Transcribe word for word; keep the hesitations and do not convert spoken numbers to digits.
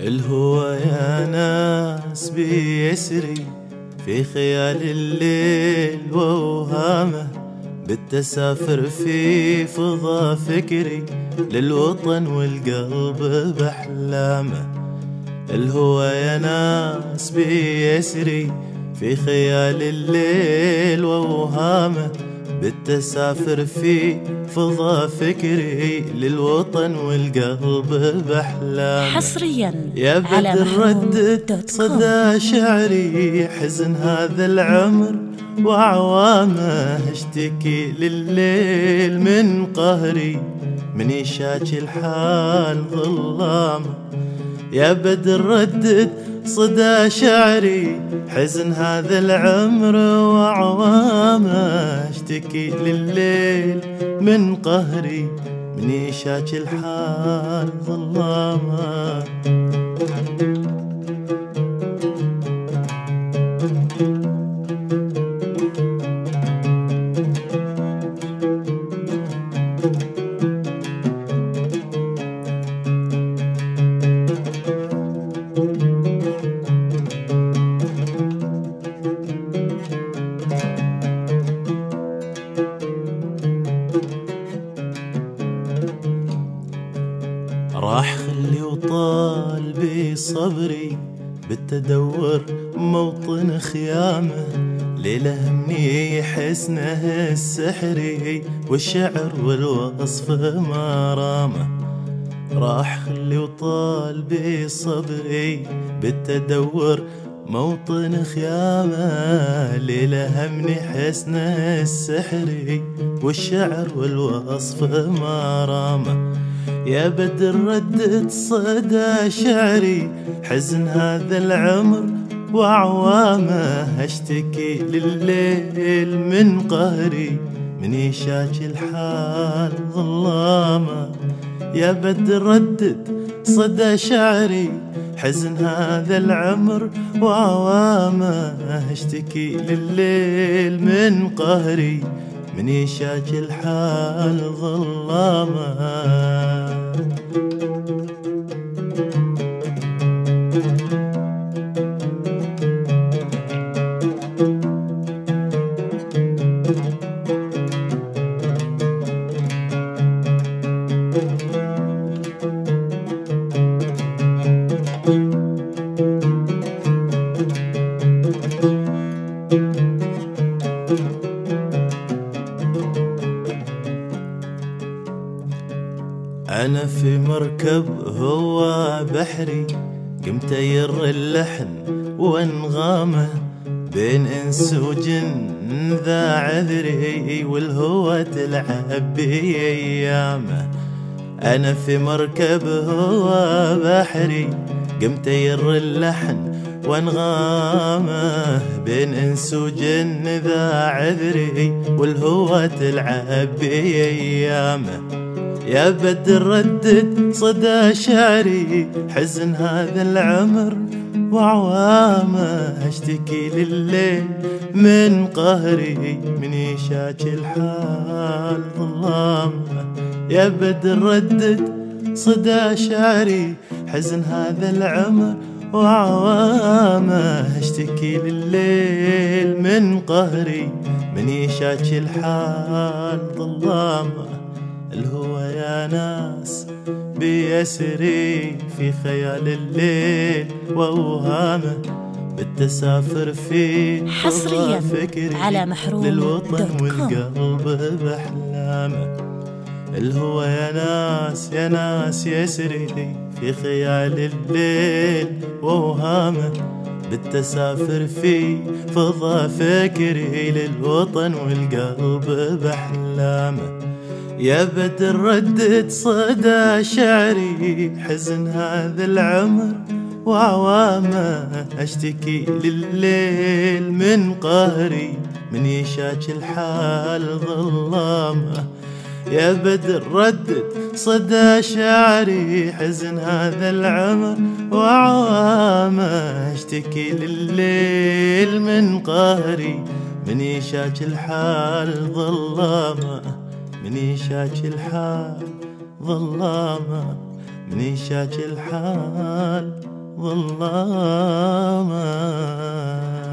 الهوى يا ناس بيسري في خيال الليل ووهامه، بالتسافر في فضا فكري للوطن والقلب بأحلامه. الهوى يا ناس بيسري في خيال الليل ووهامه، بالتسافر في فضا فكري للوطن والقلب بأحلامه. حصريا يا بدر ردد صدى شعري حزن هذا العمر وعوامه، اشتكي لليل من قهري من يشاكي الحال ظلامه. يا بدر ردد صدى شعري حزن هذا العمر وعوامه، اشتكي لليل من قهري من يشاكي الحال ظلامه. راح خلي وطال بي صبري بالتدور موطن خيامه، ليله مني حسنه السحري والشعر والوصف ما رامه. راح خلي وطال بي صبري بالتدور موطن خيامه، ليله همني حسنه السحري والشعر والوصف ما رامه. يا بدر ردد صدى شعري حزن هذا العمر وعوامه، اشتكي لليل من قهري من يشاكي الحال ظلامه. يا بدر ردد صدى شعري حزن هذا العمر وعوامه، اشتكي لليل من قهري من يشاكي الحال ظلامه. أنا في مركب هو بحري قمت ير اللحن وانغامه، بين إنس وجن ذا عذري والهوى تلعب بأيامه. أنا في مركب هو بحري قمت ير اللحن وانغامه، بين إنس وجن ذا عذري والهوى تلعب بأيامه. يا بدر ردد صدى شعري حزن هذا العمر وعوامه، اشتكي لليل من قهري من يشاكي الحال ظلامه. يا بدر ردد صدى شعري حزن هذا العمر وعوامه، اشتكي لليل من قهري من يشاكي الحال ظلامه. الهوى يا ناس بيسري في خيال الليل وأوهامه، بالتسافر في حصريا فكري على محروم للوطن والقلب بأحلامه. الهوى يا ناس يا ناس يسري في خيال الليل وأوهامه، بالتسافر في فضا فكري للوطن والقلب بأحلامه. يا بدر ردد صدى شعري حزن هذا العمر وعوامه، اشتكي لليل من قهري من يشاكي الحال ظلامه. يا بدر ردد صدى شعري حزن هذا العمر وعوامه، اشتكي لليل من قهري من يشاكي الحال ظلامه. من يشاكي الحال ظلامه، من يشاكي الحال ظلامة.